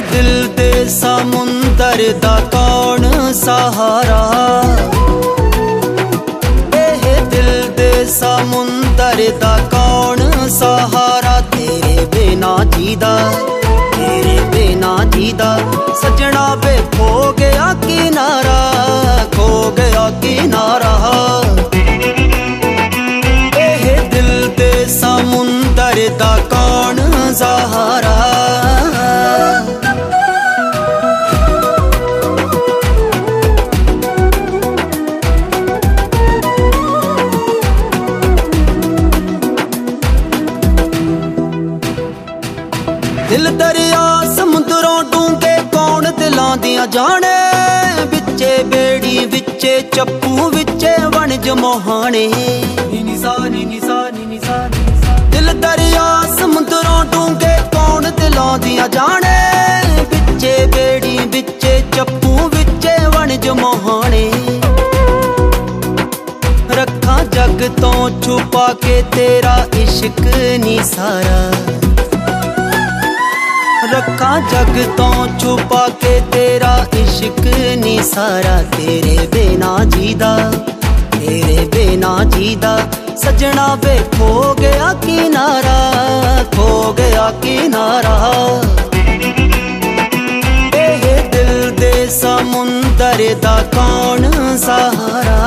दिल दे समुंदर दा कौन सहारा, दिल दे समुंदर दा कौन सहारा। तेरे बिना जीदा, तेरे बिना जीदा सजना वे खो गया किनारा, खो गया किनारा। दिल दे समुंदर दा कौन सहारा। दिल दरिया समुद्रों डूंगे कौन दिलां दियां जाने, विचे बेड़ी विचे चप्पू विचे वणज मोहाने। दिल दरिया समुद्रों डूंगे कौन दिलां दियां जाने, विचे बेड़ी विचे चप्पू विचे वणज मोहाने। रखा जग तो छुपा के तेरा इश्क नी सारा, रखा जग तो छुपा के तेरा इश्क नी सारा। तेरे बिना जीदा, तेरे बिना जीदा सजना वे खो गया किनारा, खो गया किनारा। दिल दे समुंदर दा कौन सहारा।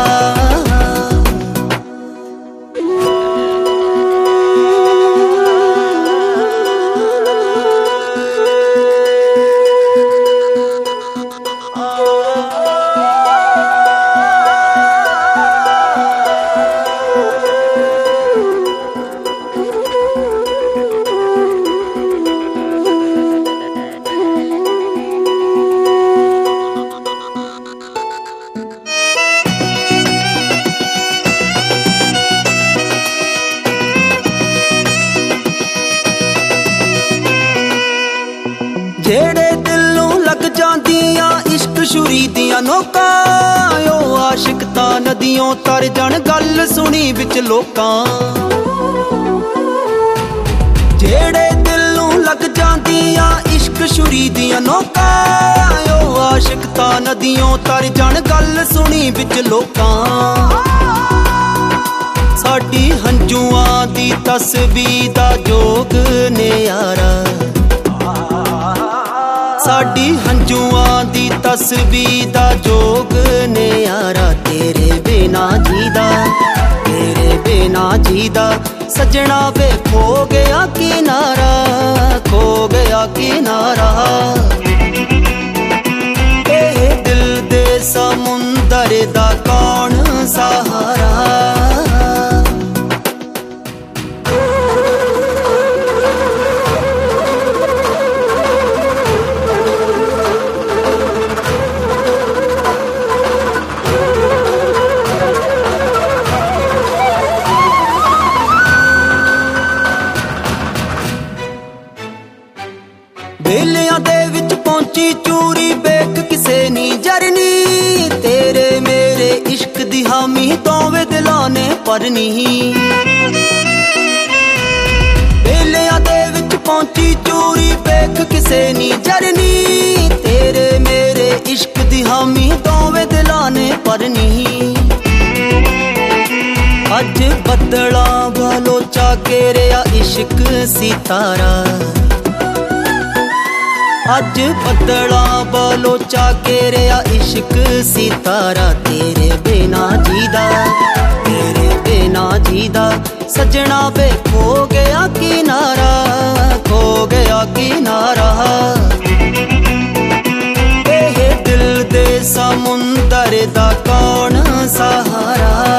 जेड़े दिलों लग जांदियां इश्क छुरी दियां नोकां, ओ आशिक तां नदियों तर जान गल सुनी विच लोकां। जेड़े दिलों लग जांदियां इश्क छुरी दियां नोकां, ओ आशिक तां नदियों तर जान गल सुनी विच लोकां। साडी हंजुआं दी तस्वीर दा जोग ने यारा, साडी हंजुआं दी तस्वीर दा जोग ने यारा। तेरे बिना जीदा, तेरे बिना जीदा सजना वे खो गया किनारा, खो गया किनारा। दिल दे समुंदर दा कौन सहारा। बेलियां दे विच पहुंची चूरी बेख किसे नी जरनी, तेरे मेरे इश्क दी हामी दोवें दिलां ने भरनी। बेलियां दे विच पहुंची चूरी बेख किसे नी जरनी, तेरे मेरे इश्क दी हामी दोवें दिलां ने भरनी। अज बदलां बलोचा घेरिया इश्क सितारा, अज बदला बलोचा घेरिया इश्क सितारा। तेरे बिना जीदा, तेरे बिना जीदा सजना वे खो गया किनारा, खो गया किनारा। दिल दे समुंदर दा कौन सहारा।